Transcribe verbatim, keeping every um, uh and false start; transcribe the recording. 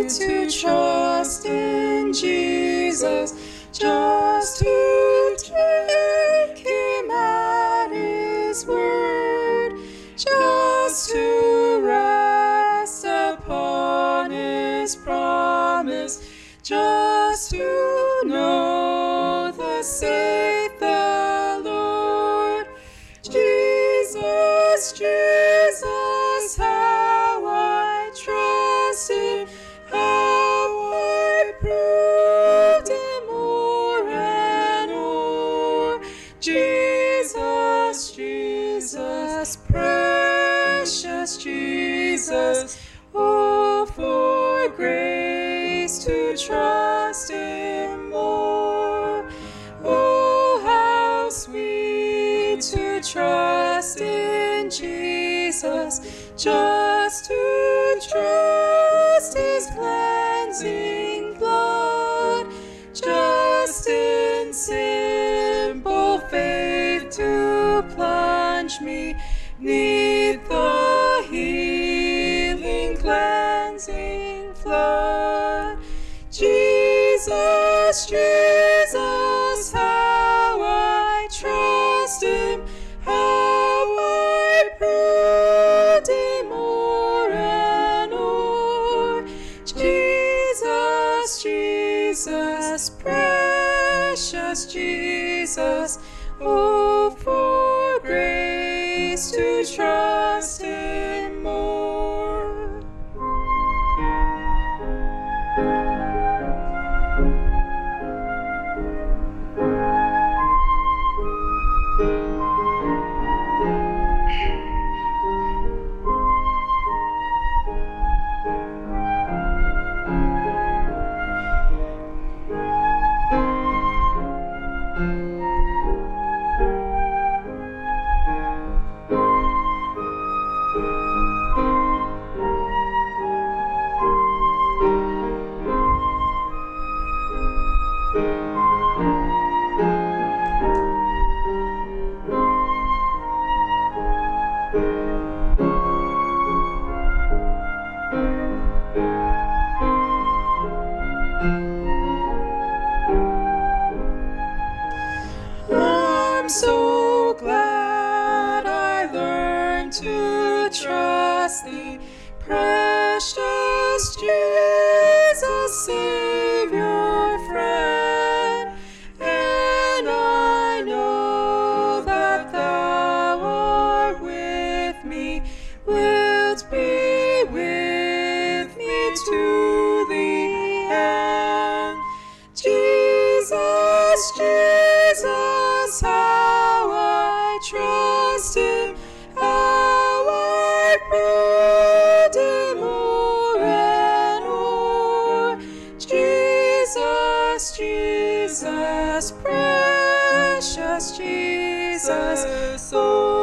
to trust in Jesus, just to take him at his word, just to rest upon his promise, just to know the saith the Lord. Jesus, Jesus, how I trust him, how I proved him o'er and o'er. Jesus, Jesus, precious Jesus, oh, for grace to trust him more. Oh, how sweet to trust in Jesus, just to trust his cleansing blood, just in simple faith to plunge me neath the healing cleansing flood. Jesus, Jesus, how I trust him, how I proved him o'er and o'er. Jesus, Jesus, precious Jesus, oh, for grace to trust him more. I'm so glad I learned to trust thee, precious Jesus, Savior, friend. And I know that thou art with me, wilt be with me to the end. Jesus, Jesus, how I trust him, how I proved him o'er and o'er. Jesus, Jesus, precious Jesus, oh,